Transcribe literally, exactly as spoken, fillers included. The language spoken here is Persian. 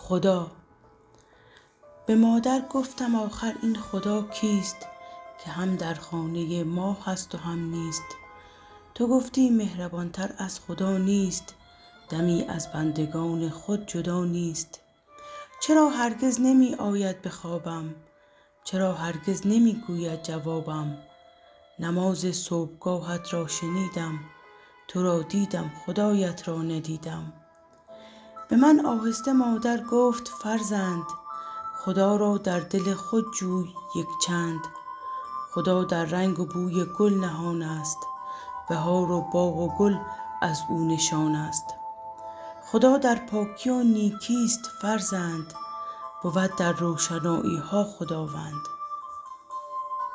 خدا. به مادر گفتم آخر این خدا کیست، که هم در خانه ما هست و هم نیست. تو گفتی مهربانتر از خدا نیست، دمی از بندگان خود جدا نیست. چرا هرگز نمی آید به خوابم، چرا هرگز نمی گوید جوابم. نماز صبحگاهت را شنیدم، تو را دیدم خدایت را ندیدم. به من آهسته مادر گفت فرزند، خدا را در دل خود جوی یک چند. خدا در رنگ و بوی گل نهان است، بهار و باغ و گل از او نشان است. خدا در پاکی و نیکی است فرزند، بود در روشنایی ها خداوند.